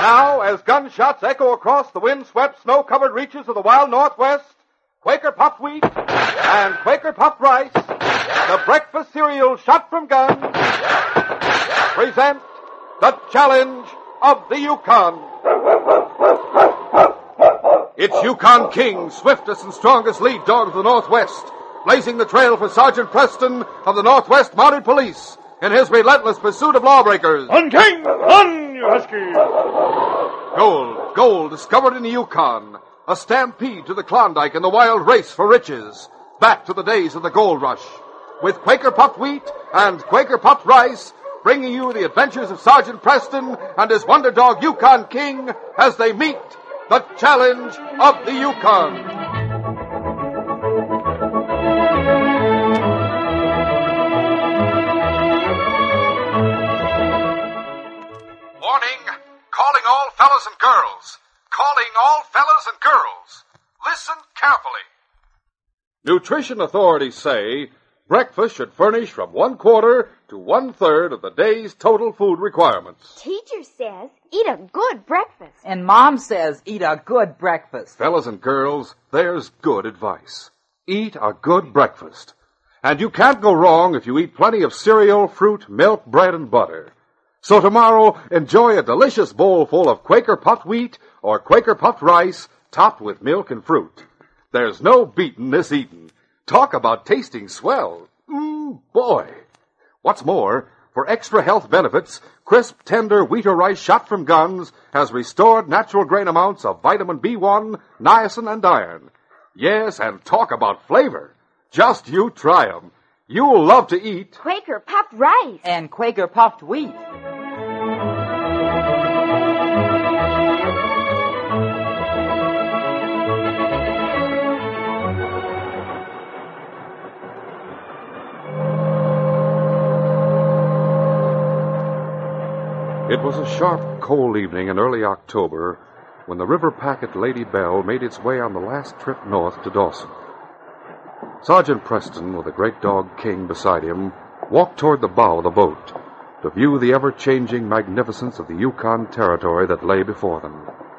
Now, as gunshots echo across the wind-swept, snow-covered reaches of the wild Northwest, Quaker puffed wheat and Quaker puffed rice, the breakfast cereal shot from guns, present the challenge of the Yukon. It's Yukon King, swiftest and strongest lead dog of the Northwest, blazing the trail for Sergeant Preston of the Northwest Mounted Police in his relentless pursuit of lawbreakers. On, King! On, you husky! Gold discovered in the Yukon. A stampede to the Klondike and the wild race for riches. Back to the days of the gold rush. With Quaker puffed wheat and Quaker puffed rice, bringing you the adventures of Sergeant Preston and his wonder dog Yukon King as they meet the challenge of the Yukon. Warning, calling all fellas and girls. Calling all fellas and girls. Listen carefully. Nutrition authorities say breakfast should furnish from 1/4 to 1/3 of the day's total food requirements. Teacher says eat a good breakfast. And Mom says eat a good breakfast. Fellas and girls, there's good advice. Eat a good breakfast. And you can't go wrong if you eat plenty of cereal, fruit, milk, bread, and butter. So tomorrow, enjoy a delicious bowl full of Quaker puffed wheat or Quaker puffed rice topped with milk and fruit. There's no beatin' this eatin'. Talk about tasting swell. Boy. What's more, for extra health benefits, crisp, tender wheat or rice shot from guns has restored natural grain amounts of vitamin B1, niacin, and iron. Yes, and talk about flavor. Just you try 'em. You'll love to eat Quaker puffed rice. And Quaker puffed wheat. It was a sharp, cold evening in early October when the river packet Lady Bell made its way on the last trip north to Dawson. Sergeant Preston, with the great dog King beside him, walked toward the bow of the boat to view the ever-changing magnificence of the Yukon territory that lay before them.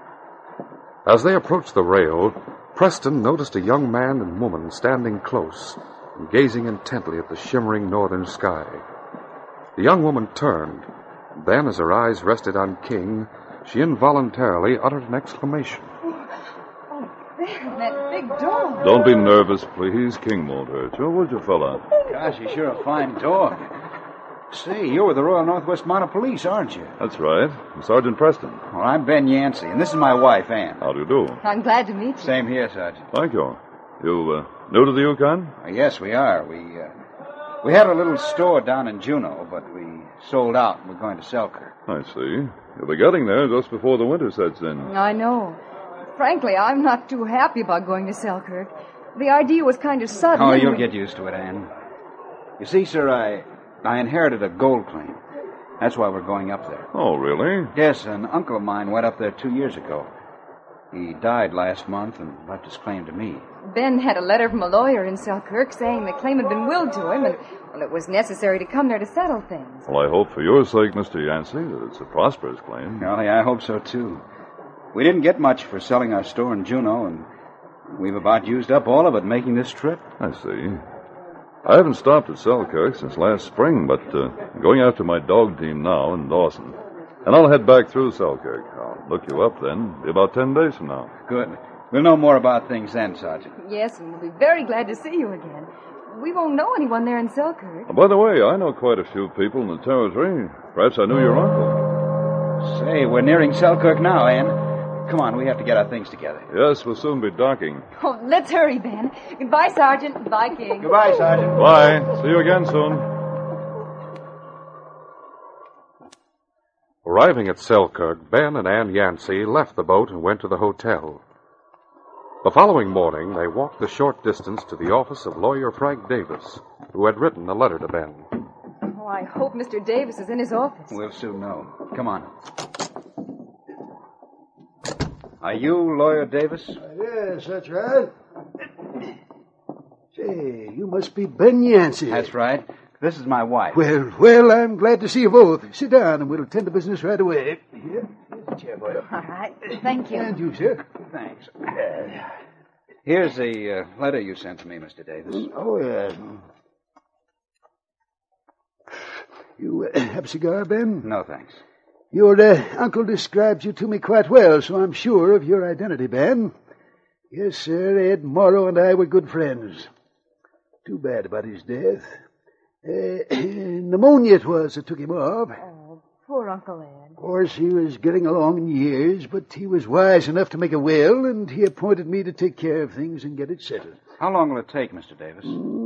As they approached the rail, Preston noticed a young man and woman standing close and gazing intently at the shimmering northern sky. The young woman turned. Then, as her eyes rested on King, she involuntarily uttered an exclamation. Oh, Ben, that big dog. Don't be nervous, please. King won't hurt you, would you, fella? Gosh, he's sure a fine dog. Say, you're with the Royal Northwest Mounted Police, aren't you? That's right. I'm Sergeant Preston. Well, I'm Ben Yancey, and this is my wife, Ann. How do you do? I'm glad to meet you. Same here, Sergeant. Thank you. You, new to the Yukon? Yes, we are. We had a little store down in Juneau, but we sold out and we're going to Selkirk. I see. You'll be getting there just before the winter sets in. I know. Frankly, I'm not too happy about going to Selkirk. The idea was kind of sudden. Oh, you'll get used to it, Ann. You see, sir, I inherited a gold claim. That's why we're going up there. Oh, really? Yes, an uncle of mine went up there 2 years ago. He died last month and left his claim to me. Ben had a letter from a lawyer in Selkirk saying the claim had been willed to him and, well, it was necessary to come there to settle things. Well, I hope for your sake, Mr. Yancey, that it's a prosperous claim. Golly, I hope so, too. We didn't get much for selling our store in Juneau, and we've about used up all of it making this trip. I see. I haven't stopped at Selkirk since last spring, but I'm going after my dog team now in Dawson. And I'll head back through Selkirk. I'll look you up then. Be about 10 days from now. Good. We'll know more about things then, Sergeant. Yes, and we'll be very glad to see you again. We won't know anyone there in Selkirk. Oh, by the way, I know quite a few people in the territory. Perhaps I knew your uncle. Say, we're nearing Selkirk now, Ann. Come on, we have to get our things together. Yes, we'll soon be docking. Oh, let's hurry, Ben. Goodbye, Sergeant. Goodbye, King. Goodbye, Sergeant. Bye. See you again soon. Arriving at Selkirk, Ben and Ann Yancey left the boat and went to the hotel. The following morning, they walked the short distance to the office of lawyer Frank Davis, who had written a letter to Ben. Oh, I hope Mr. Davis is in his office. We'll soon know. Come on. Are you Lawyer Davis? Yes, that's right. Say, you must be Ben Yancey. That's right. This is my wife. Well, I'm glad to see you both. Sit down and we'll attend to business right away. Here. chair for you. All right. Thank you. And you, sir. Thanks. Here's the letter you sent to me, Mr. Davis. Oh, yeah. You have a cigar, Ben? No, thanks. Your uncle described you to me quite well, so I'm sure of your identity, Ben. Yes, sir, Ed Morrow and I were good friends. Too bad about his death. Pneumonia it was that took him off. Oh, poor Uncle Ed. Of course, he was getting along in years, but he was wise enough to make a will, and he appointed me to take care of things and get it settled. How long will it take, Mr. Davis?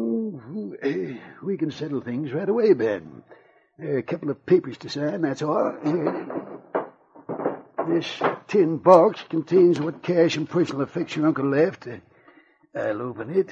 We can settle things right away, Ben. A couple of papers to sign, that's all. This tin box contains what cash and personal effects your uncle left. I'll open it.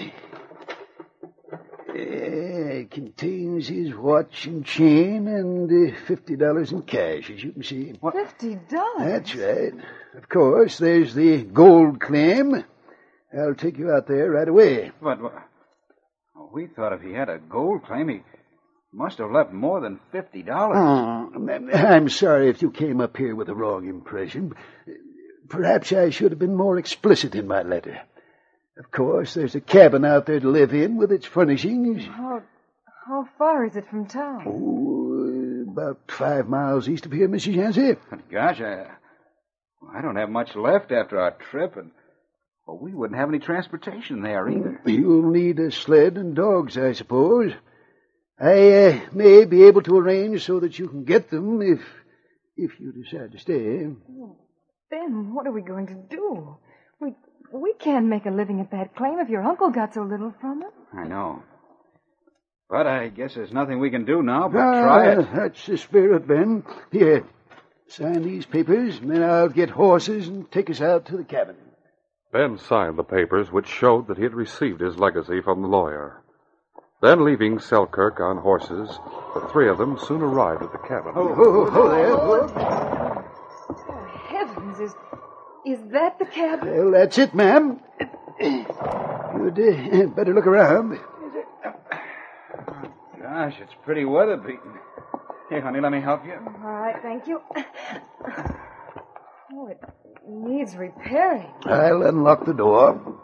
It contains his watch and chain and $50 in cash, as you can see. What? $50? That's right. Of course, there's the gold claim. I'll take you out there right away. But we thought if he had a gold claim, he must have left more than $50. Oh, I'm sorry if you came up here with a wrong impression. Perhaps I should have been more explicit in my letter. Of course, there's a cabin out there to live in with its furnishings. How far is it from town? Oh, about 5 miles east of here, Mrs. Yancey. But gosh, I don't have much left after our trip, and we wouldn't have any transportation there either. You'll need a sled and dogs, I suppose. I may be able to arrange so that you can get them if you decide to stay. Ben, what are we going to do? We can't make a living at that claim if your uncle got so little from it. I know. But I guess there's nothing we can do now but try it. That's the spirit, Ben. Here, sign these papers, and then I'll get horses and take us out to the cabin. Ben signed the papers, which showed that he had received his legacy from the lawyer. Then, leaving Selkirk on horses, the three of them soon arrived at the cabin. Oh, there. Oh, heavens, is that the cabin? Well, that's it, ma'am. You'd better look around. Gosh, it's pretty weather-beaten. Here, honey, let me help you. All right, thank you. Oh, it needs repairing. I'll unlock the door.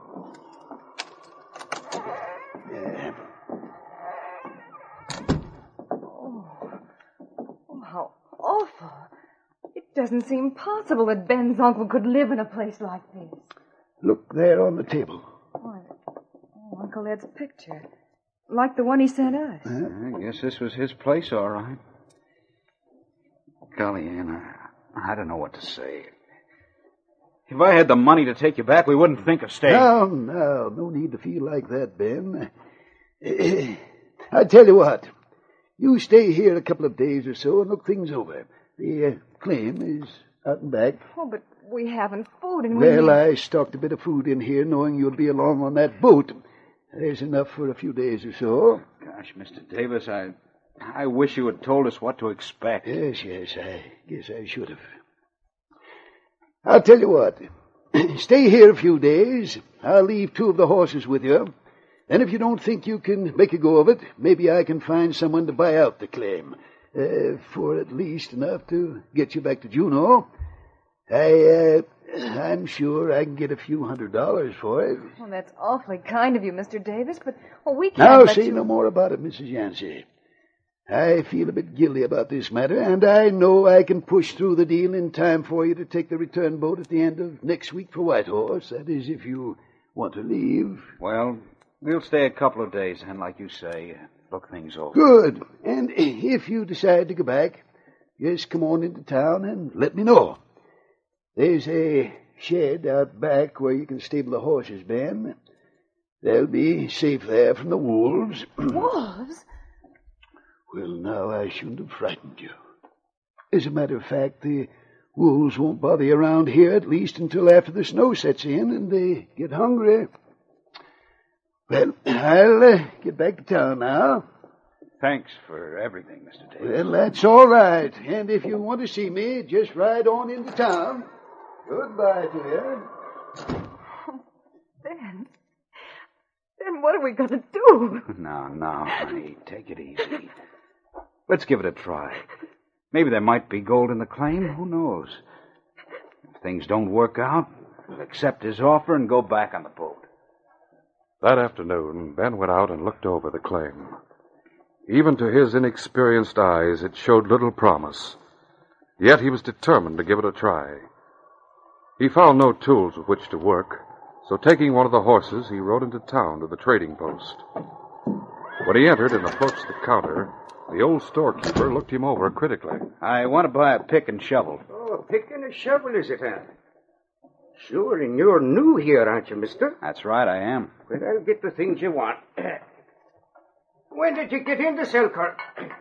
Oh, how awful. It doesn't seem possible that Ben's uncle could live in a place like this. Look there on the table. Uncle Ed's picture. Like the one he sent us. I guess this was his place, all right. Golly, Ann, I don't know what to say. If I had the money to take you back, we wouldn't think of staying. No need to feel like that, Ben. I tell you what. You stay here a couple of days or so and look things over. The claim is out and back. Oh, but we haven't food and Well, I stocked a bit of food in here knowing you'll be along on that boat. There's enough for a few days or so. Gosh, Mr. Davis, I wish you had told us what to expect. Yes, I guess I should have. I'll tell you what. Stay here a few days. I'll leave 2 of the horses with you. Then if you don't think you can make a go of it, maybe I can find someone to buy out the claim. For at least enough to get you back to Juneau. I'm sure I can get a few $100s for it. Well, that's awfully kind of you, Mr. Davis, but we can't Now, let say you... no more about it, Mrs. Yancey. I feel a bit guilty about this matter, and I know I can push through the deal in time for you to take the return boat at the end of next week for Whitehorse. That is, if you want to leave. Well, we'll stay a couple of days, and like you say, look things over. Good. And if you decide to go back, just come on into town and let me know. There's a shed out back where you can stable the horses, Ben. They'll be safe there from the wolves. Wolves? Well, now, I shouldn't have frightened you. As a matter of fact, the wolves won't bother you around here, at least until after the snow sets in and they get hungry. Well, I'll get back to town now. Thanks for everything, Mr. Davis. Well, that's all right. And if you want to see me, just ride on into town. Goodbye to you. Ben, what are we going to do? No, honey, take it easy. Let's give it a try. Maybe there might be gold in the claim. Who knows? If things don't work out, we'll accept his offer and go back on the boat. That afternoon, Ben went out and looked over the claim. Even to his inexperienced eyes, it showed little promise. Yet he was determined to give it a try. He found no tools with which to work, so taking one of the horses, he rode into town to the trading post. When he entered and approached the counter, the old storekeeper looked him over critically. I want to buy a pick and shovel. Oh, pick and a shovel, is it, huh? Sure, and you're new here, aren't you, mister? That's right, I am. Well, I'll get the things you want. When did you get into Selkirk?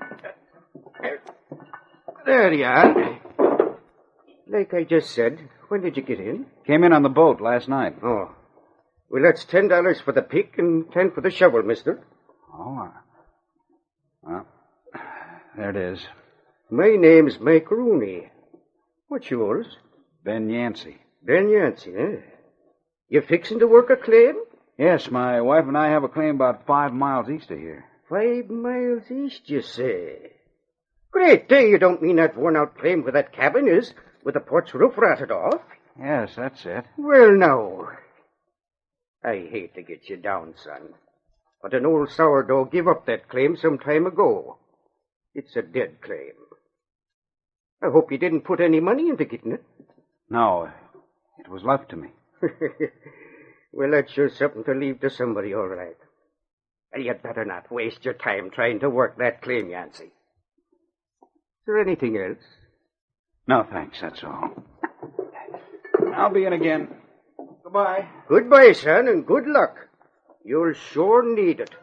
There you are. Like I just said, when did you get in? Came in on the boat last night. Oh. Well, that's $10 for the pick and $10 for the shovel, mister. Oh, well, there it is. My name's Mike Rooney. What's yours? Ben Yancey. Ben Yancey, eh? You fixing to work a claim? Yes, my wife and I have a claim about 5 miles east of here. 5 miles east, you say? Great day, you don't mean that worn-out claim where that cabin is, with the porch roof rotted off? Yes, that's it. Well, now, I hate to get you down, son, but an old sourdough gave up that claim some time ago. It's a dead claim. I hope you didn't put any money into getting it. No, it was left to me. Well, that's sure something to leave to somebody, all right. You'd better not waste your time trying to work that claim, Yancey. Is there anything else? No, thanks, that's all. I'll be in again. Goodbye. Goodbye, son, and good luck. You'll sure need it.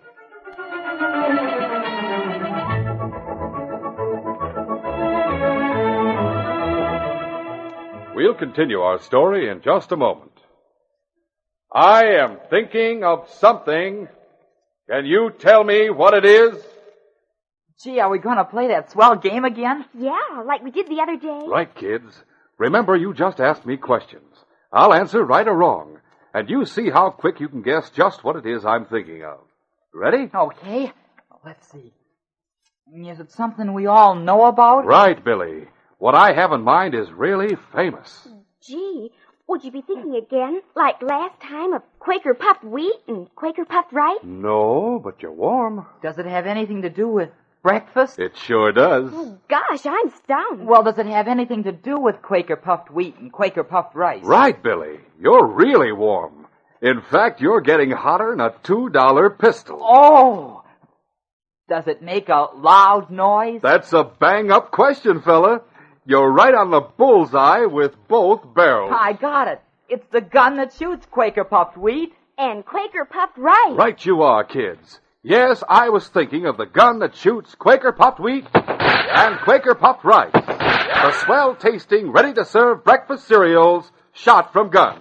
We'll continue our story in just a moment. I am thinking of something. Can you tell me what it is? Gee, are we going to play that swell game again? Yeah, like we did the other day. Right, kids. Remember, you just asked me questions. I'll answer right or wrong, and you see how quick you can guess just what it is I'm thinking of. Ready? Okay. Let's see. Is it something we all know about? Right, Billy. What I have in mind is really famous. Gee, would you be thinking again, like last time, of Quaker puffed wheat and Quaker puffed rice? No, but you're warm. Does it have anything to do with breakfast? It sure does. Oh, gosh, I'm stunned. Well, does it have anything to do with Quaker puffed wheat and Quaker puffed rice? Right, Billy. You're really warm. In fact, you're getting hotter than a $2 pistol. Oh! Does it make a loud noise? That's a bang-up question, fella. You're right on the bullseye with both barrels. I got it. It's the gun that shoots Quaker puffed wheat. And Quaker puffed rice. Right you are, kids. Yes, I was thinking of the gun that shoots Quaker puffed wheat and Quaker puffed rice. The swell-tasting, ready-to-serve breakfast cereals shot from guns.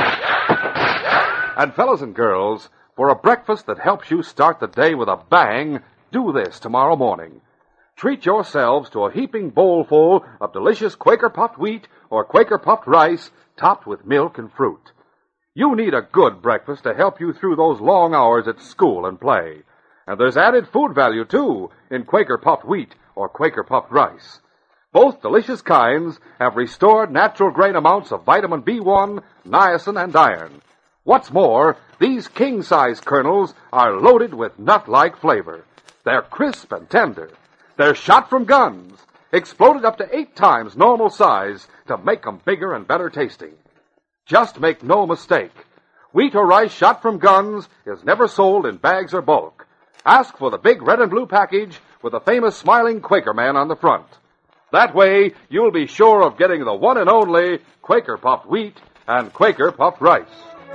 And fellas and girls, for a breakfast that helps you start the day with a bang, do this tomorrow morning. Treat yourselves to a heaping bowlful of delicious Quaker puffed wheat or Quaker puffed rice topped with milk and fruit. You need a good breakfast to help you through those long hours at school and play. And there's added food value, too, in Quaker puffed wheat or Quaker puffed rice. Both delicious kinds have restored natural grain amounts of vitamin B1, niacin, and iron. What's more, these king-size kernels are loaded with nut-like flavor. They're crisp and tender. They're shot from guns, exploded up to 8 times normal size to make them bigger and better tasting. Just make no mistake. Wheat or rice shot from guns is never sold in bags or bulk. Ask for the big red and blue package with the famous smiling Quaker man on the front. That way, you'll be sure of getting the one and only Quaker puffed wheat and Quaker puffed rice.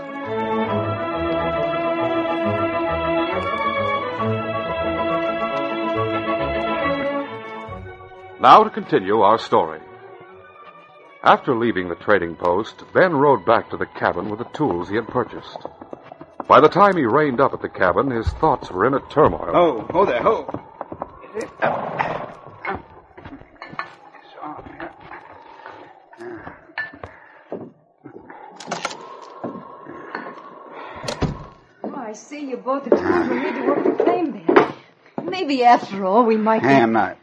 Now to continue our story. After leaving the trading post, Ben rode back to the cabin with the tools he had purchased. By the time he reined up at the cabin, his thoughts were in a turmoil. Oh there, ho. Oh, I see you bought the tools we need to work the claim then. Maybe after all we might Hey, get... I'm not.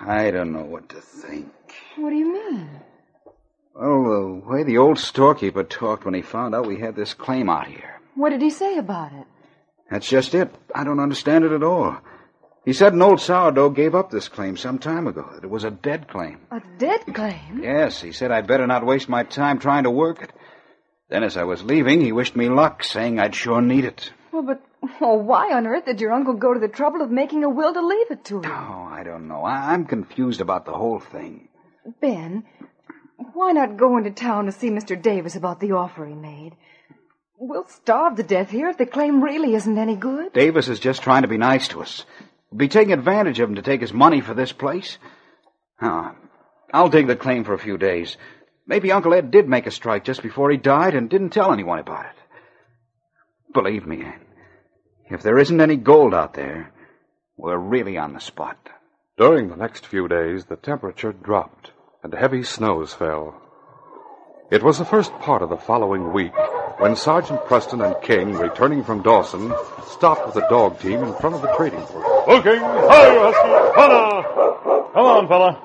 I don't know what to think. What do you mean? Well, the way the old storekeeper talked when he found out we had this claim out here. What did he say about it? That's just it. I don't understand it at all. He said an old sourdough gave up this claim some time ago, that it was a dead claim. A dead claim? Yes, he said I'd better not waste my time trying to work it. Then as I was leaving, he wished me luck, saying I'd sure need it. Well, but why on earth did your uncle go to the trouble of making a will to leave it to you? Oh, I don't know. I'm confused about the whole thing. Ben, why not go into town to see Mr. Davis about the offer he made? We'll starve to death here if the claim really isn't any good. Davis is just trying to be nice to us. Be taking advantage of him to take his money for this place. I'll dig the claim for a few days. Maybe Uncle Ed did make a strike just before he died and didn't tell anyone about it. Believe me, if there isn't any gold out there, we're really on the spot. During the next few days, the temperature dropped and heavy snows fell. It was the first part of the following week when Sergeant Preston and King, returning from Dawson, stopped with the dog team in front of the trading post. Looking! Hi, Husky! Fella! Come on, fella.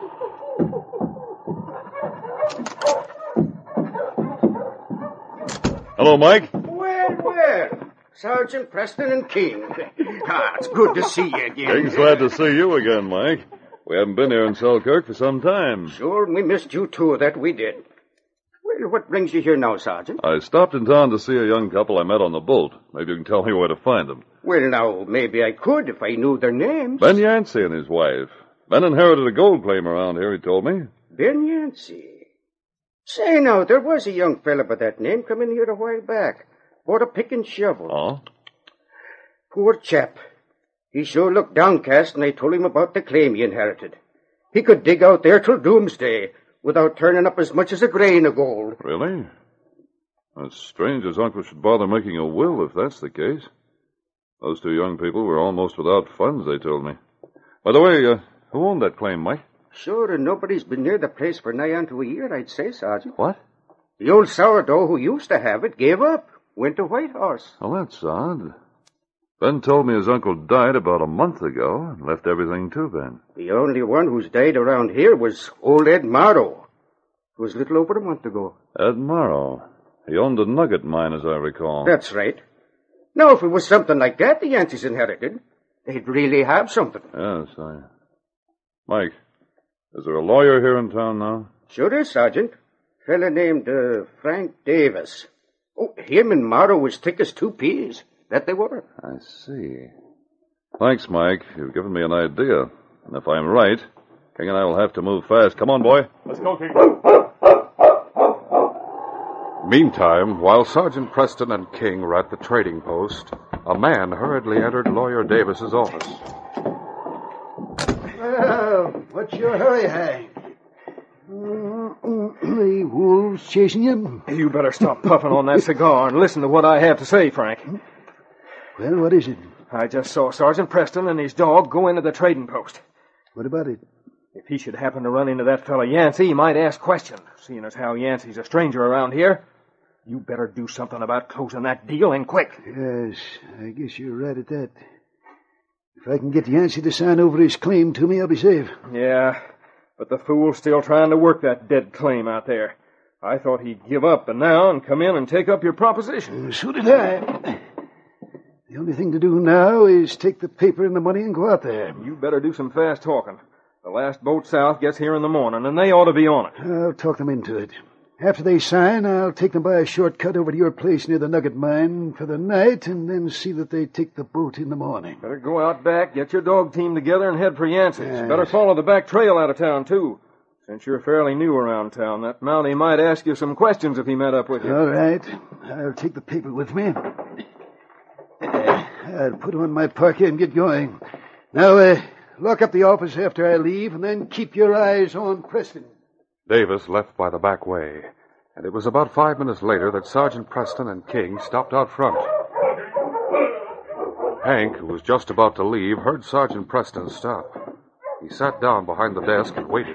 Hello, Mike. Well. Sergeant Preston and King. It's good to see you again. King's glad to see you again, Mike. We haven't been here in Selkirk for some time. Sure, we missed you too, that we did. Well, what brings you here now, Sergeant? I stopped in town to see a young couple I met on the boat. Maybe you can tell me where to find them. Well, now, maybe I could if I knew their names. Ben Yancey and his wife. Ben inherited a gold claim around here, he told me. Ben Yancey. Say, now, there was a young fella by that name come in here a while back. Bought a pick and shovel. Oh? Poor chap. He sure looked downcast when I told him about the claim he inherited. He could dig out there till doomsday without turning up as much as a grain of gold. Really? It's strange his uncle should bother making a will if that's the case. Those two young people were almost without funds, they told me. By the way, who owned that claim, Mike? Sure, and nobody's been near the place for nigh on to a year, I'd say, Sergeant. What? The old sourdough who used to have it gave up. Went to Whitehorse. Well, that's odd. Ben told me his uncle died about a month ago and left everything to Ben. The only one who's died around here was old Ed Morrow. It was a little over a month ago. Ed Morrow. He owned a nugget mine, as I recall. That's right. Now, if it was something like that the Yanceys inherited, they'd really have something. Yes, Mike, is there a lawyer here in town now? Sure is, Sergeant. Fella named Frank Davis. Oh, him and Morrow was thick as two peas. That they were. I see. Thanks, Mike. You've given me an idea. And if I'm right, King and I will have to move fast. Come on, boy. Let's go, King. Meantime, while Sergeant Preston and King were at the trading post, a man hurriedly entered Lawyer Davis's office. Well, what's your hurry, Hank? The wolves chasing you? You better stop puffing on that cigar and listen to what I have to say, Frank. Well, what is it? I just saw Sergeant Preston and his dog go into the trading post. What about it? If he should happen to run into that fellow Yancey, he might ask questions, seeing as how Yancey's a stranger around here. You better do something about closing that deal, and quick. Yes, I guess you're right at that. If I can get Yancey to sign over his claim to me, I'll be safe. Yeah, but the fool's still trying to work that dead claim out there. I thought he'd give up now and come in and take up your proposition. So did I. The only thing to do now is take the paper and the money and go out there. You better do some fast talking. The last boat south gets here in the morning, and they ought to be on it. I'll talk them into it. After they sign, I'll take them by a shortcut over to your place near the nugget mine for the night, and then see that they take the boat in the morning. Better go out back, get your dog team together, and head for Yancey's. Yes. Better follow the back trail out of town, too. Since you're fairly new around town, that Mountie might ask you some questions if he met up with you. All right. I'll take the paper with me. I'll put on my parka and get going. Now, lock up the office after I leave, and then keep your eyes on Preston. Davis left by the back way, and it was about 5 minutes later that Sergeant Preston and King stopped out front. Hank, who was just about to leave, heard Sergeant Preston stop. He sat down behind the desk and waited.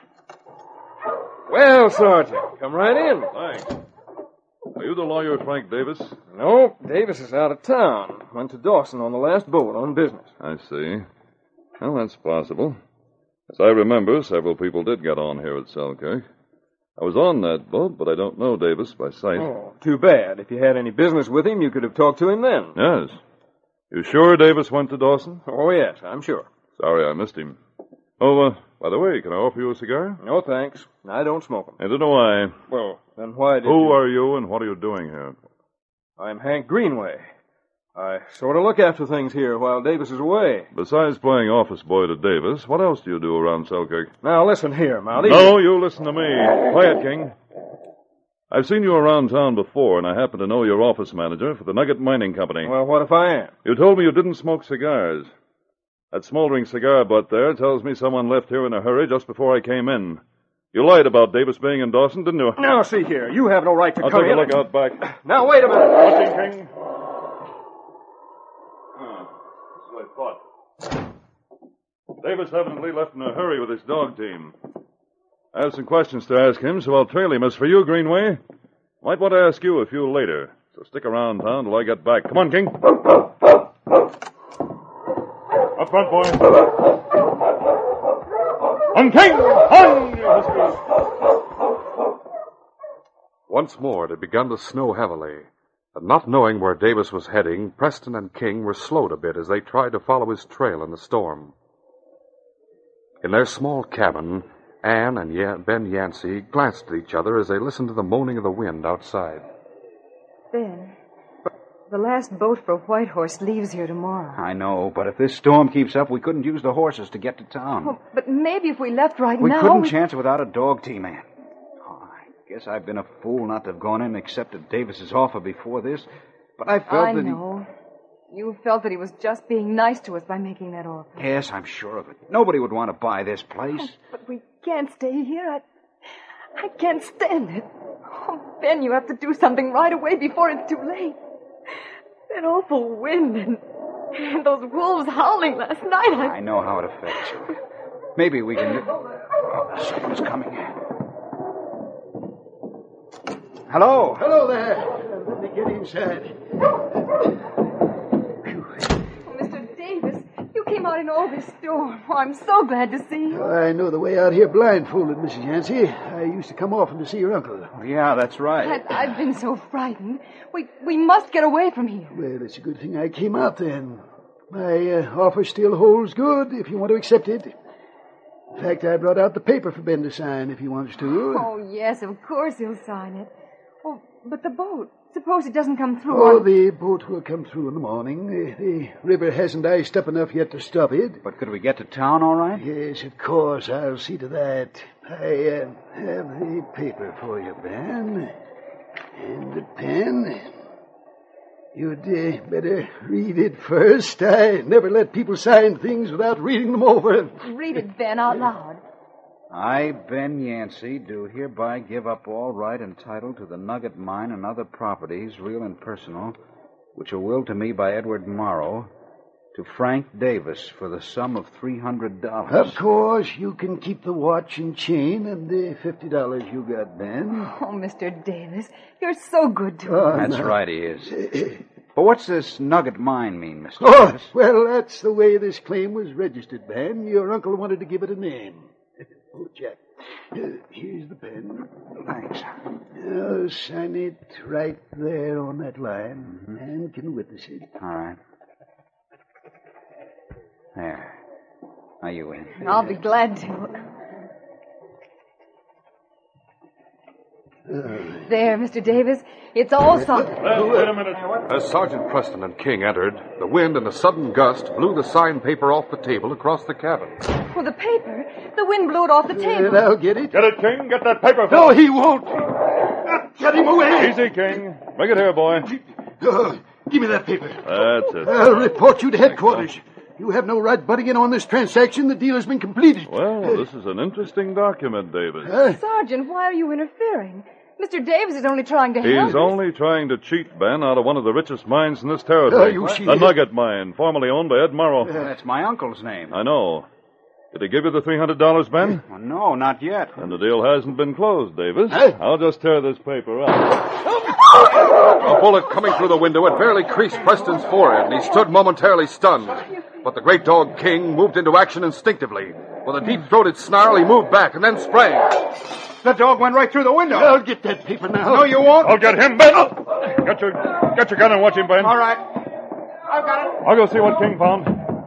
Well, Sergeant, come right in. Thanks. Are you the lawyer, Frank Davis? No, Davis is out of town. Went to Dawson on the last boat on business. I see. Well, that's possible. As I remember, several people did get on here at Selkirk. I was on that boat, but I don't know Davis by sight. Oh, too bad. If you had any business with him, you could have talked to him then. Yes. You sure Davis went to Dawson? Oh, yes, I'm sure. Sorry I missed him. Oh, by the way, can I offer you a cigar? No, thanks. I don't smoke them. Neither do I. Well, then why did Who are you and what are you doing here? I'm Hank Greenway. I sort of look after things here while Davis is away. Besides playing office boy to Davis, what else do you do around Selkirk? Now, listen here, Mountie. No, you listen to me. Quiet, King. I've seen you around town before, and I happen to know you're office manager for the Nugget Mining Company. Well, what if I am? You told me you didn't smoke cigars. That smoldering cigar butt there tells me someone left here in a hurry just before I came in. You lied about Davis being in Dawson, didn't you? Now, see here. You have no right to I'll come take in. a look out back. Now, wait a minute. Watching, King. That's what I thought. Davis evidently left in a hurry with his dog team. I have some questions to ask him, so I'll trail him. As for you, Greenway, might want to ask you a few later. So stick around town till I get back. Come on, King. Up front, boy. On, King! On, you huskies! Once more it had begun to snow heavily, and not knowing where Davis was heading, Preston and King were slowed a bit as they tried to follow his trail in the storm. In their small cabin, Anne and Ben Yancey glanced at each other as they listened to the moaning of the wind outside. Ben, the last boat for Whitehorse leaves here tomorrow. I know, but if this storm keeps up, we couldn't use the horses to get to town. Oh, but maybe if we left right We now... couldn't chance it without a dog team, Ann. Oh, I guess I've been a fool not to have gone in and accepted Davis's offer before this, but I felt I that know. You felt that he was just being nice to us by making that offer. Yes, I'm sure of it. Nobody would want to buy this place. Oh, but we can't stay here. I can't stand it. Oh, Ben, you have to do something right away before it's too late. That awful wind and those wolves howling last night. I know how it affects you. Maybe we can... Oh, someone's coming. Hello? Hello there. Let me get inside. Mr. Davis, you came out in all this storm. Oh, I'm so glad to see you. I know the way out here blindfolded, Mrs. Yancey. I used to come often to see your uncle. Yeah, that's right. I've been so frightened. We must get away from here. Well, it's a good thing I came out then. My offer still holds good if you want to accept it. In fact, I brought out the paper for Ben to sign if he wants to. Oh, yes, of course he'll sign it. Oh, but the boat. Suppose it doesn't come through. Oh, the boat will come through in the morning. The river hasn't iced up enough yet to stop it. But could we get to town all right? Yes, of course. I'll see to that. I have the paper for you, Ben. And the pen. You'd better read it first. I never let people sign things without reading them over. Read it, Ben, out loud. I, Ben Yancey, do hereby give up all right and title to the Nugget Mine and other properties, real and personal, which are willed to me by Edward Morrow, to Frank Davis for the sum of $300. Of course, you can keep the watch and chain and the $50 you got, Ben. Oh, Mr. Davis, you're so good to us. That's right, he is. But what's this Nugget Mine mean, Mr. Oh, Davis? well, that's the way this claim was registered, Ben. Your uncle wanted to give it a name. Oh, Jack, here's the pen. Thanks. Now, sign it right there on that line, and can witness it. All right. There. Are you in? I'll be glad to. There, Mr. Davis. It's all signed. Wait a minute. As Sergeant Preston and King entered, the wind and a sudden gust blew the signed paper off the table across the cabin. Oh, the paper? The wind blew it off the table. I'll get it. Get it, King. Get that paper. No, he won't. Get him away. Easy, King. Bring it here, boy. Give me that paper. That's it. I'll report you to headquarters. You have no right butting in on this transaction. The deal has been completed. Well, this is an interesting document, Davis. Sergeant, why are you interfering? Mr. Davis is only trying to help He's us. only trying to cheat Ben out of one of the richest mines in this territory. The Nugget Mine, formerly owned by Ed Morrow. That's my uncle's name. I know. Did he give you the $300, Ben? Well, no, not yet. And the deal hasn't been closed, Davis. I'll just tear this paper up. A bullet coming through the window had barely creased Preston's forehead, and he stood momentarily stunned. But the great dog King moved into action instinctively. With a deep-throated snarl, he moved back and then sprang. The dog went right through the window. I'll get that paper now. No, you won't. I'll get him, Ben. Get your gun and watch him, Ben. All right. I've got it. I'll go see what King found.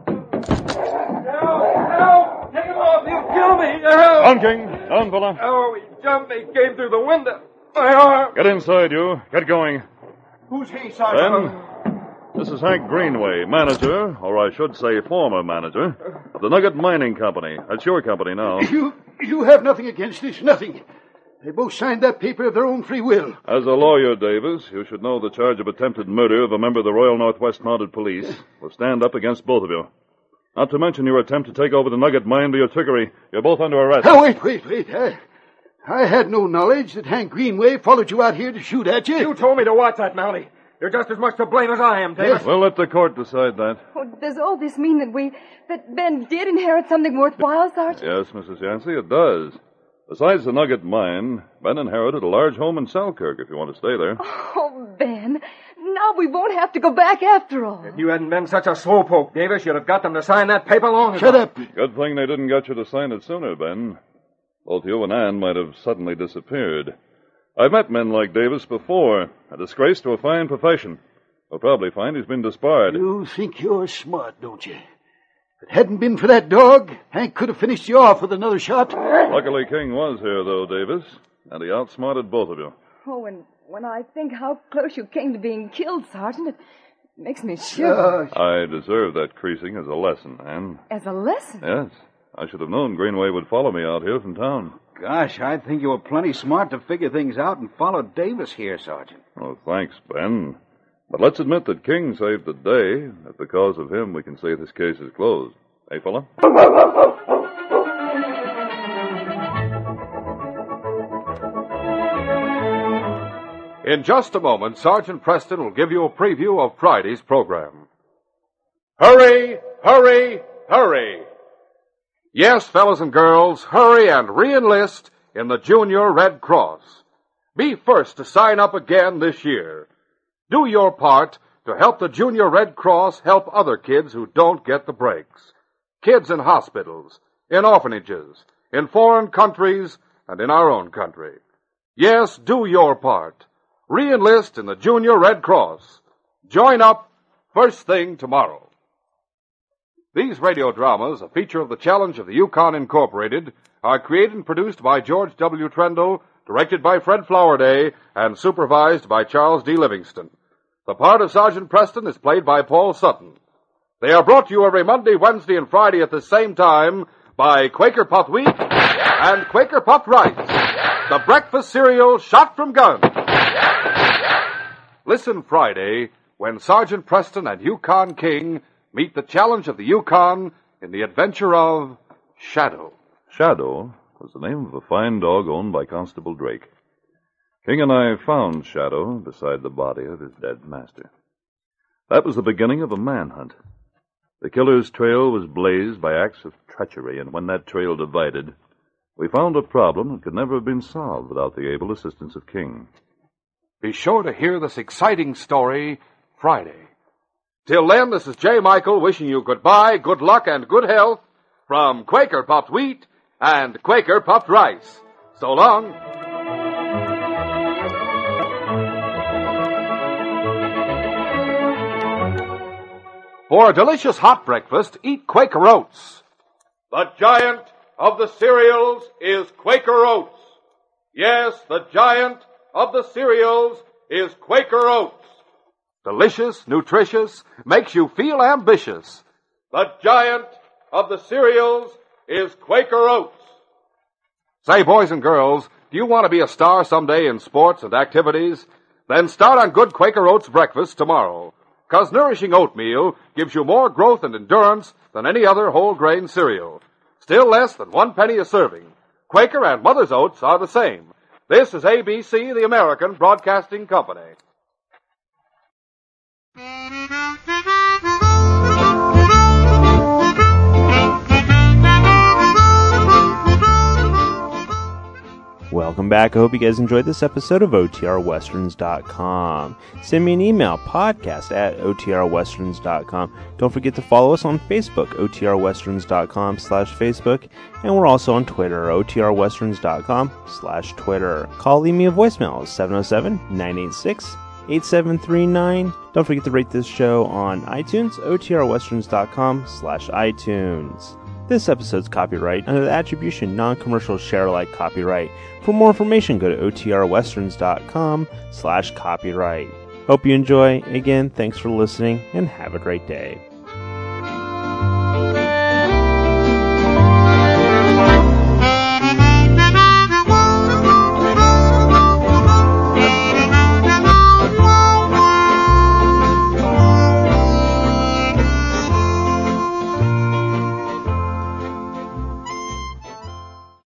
Help! Take him off! He'll kill me! Help! Down, King. Down, fella. Oh, he jumped me, came through the window. My arm. Get inside, you. Get going. Who's he, Sergeant? Ben, this is Hank Greenway, manager, or I should say former manager, of the Nugget Mining Company. That's your company now. You have nothing against this, nothing. They both signed that paper of their own free will. As a lawyer, Davis, you should know the charge of attempted murder of a member of the Royal Northwest Mounted Police will stand up against both of you. Not to mention your attempt to take over the Nugget mine by your trickery. You're both under arrest. Oh, wait. I had no knowledge that Hank Greenway followed you out here to shoot at you. You told me to watch that, Mountie. You're just as much to blame as I am, Davis. We'll let the court decide that. Oh, does all this mean that Ben did inherit something worthwhile, Sergeant? Yes, Mrs. Yancey, it does. Besides the Nugget mine, Ben inherited a large home in Selkirk, if you want to stay there. Oh, Ben, now we won't have to go back after all. If you hadn't been such a slowpoke, Davis, you'd have got them to sign that paper long ago. Shut up. Good thing they didn't get you to sign it sooner, Ben. Both you and Ann might have suddenly disappeared. I've met men like Davis before, a disgrace to a fine profession. We'll probably find he's been disbarred. You think you're smart, don't you? If it hadn't been for that dog, Hank could have finished you off with another shot. Luckily, King was here, though, Davis, and he outsmarted both of you. Oh, and when I think how close you came to being killed, Sergeant, it makes me shiver. I deserve that creasing as a lesson, Ann. As a lesson? Yes. I should have known Greenway would follow me out here from town. Gosh, I think you were plenty smart to figure things out and follow Davis here, Sergeant. Oh, thanks, Ben. But let's admit that King saved the day, that because of him we can say this case is closed. Hey, fella? In just a moment, Sergeant Preston will give you a preview of Friday's program. Hurry, hurry, hurry. Yes, fellas and girls, hurry and re-enlist in the Junior Red Cross. Be first to sign up again this year. Do your part to help the Junior Red Cross help other kids who don't get the breaks. Kids in hospitals, in orphanages, in foreign countries, and in our own country. Yes, do your part. Re-enlist in the Junior Red Cross. Join up first thing tomorrow. These radio dramas, a feature of the Challenge of the Yukon Incorporated, are created and produced by George W. Trendle, directed by Fred Flowerday, and supervised by Charles D. Livingston. The part of Sergeant Preston is played by Paul Sutton. They are brought to you every Monday, Wednesday, and Friday at the same time by Quaker Puffed Wheat and Quaker Puffed Rice, the breakfast cereal shot from guns. Listen Friday when Sergeant Preston and Yukon King meet the Challenge of the Yukon in the adventure of Shadow. Shadow was the name of a fine dog owned by Constable Drake. King and I found Shadow beside the body of his dead master. That was the beginning of a manhunt. The killer's trail was blazed by acts of treachery, and when that trail divided, we found a problem that could never have been solved without the able assistance of King. Be sure to hear this exciting story Friday. Till then, this is J. Michael wishing you goodbye, good luck, and good health from Quaker Puffed Wheat and Quaker Puffed Rice. So long. For a delicious hot breakfast, eat Quaker Oats. The giant of the cereals is Quaker Oats. Yes, the giant of the cereals is Quaker Oats. Delicious, nutritious, makes you feel ambitious. The giant of the cereals is Quaker Oats. Say, boys and girls, do you want to be a star someday in sports and activities? Then start on good Quaker Oats breakfast tomorrow. 'Cause nourishing oatmeal gives you more growth and endurance than any other whole grain cereal. Still less than 1 penny a serving. Quaker and Mother's Oats are the same. This is ABC, the American Broadcasting Company. Welcome welcome back. I hope you guys enjoyed this episode of OTRWesterns.com. Send me an email, podcast@OTRWesterns.com. Don't forget to follow us on Facebook, OTRWesterns.com/Facebook. And we're also on Twitter, OTRWesterns.com/Twitter. Call, leave me a voicemail, 707-986-8739. Don't forget to rate this show on iTunes, OTRWesterns.com/iTunes. This episode's copyright under the attribution non-commercial share-alike copyright. For more information, go to OTRWesterns.com/copyright. Hope you enjoy. Again, thanks for listening and have a great day.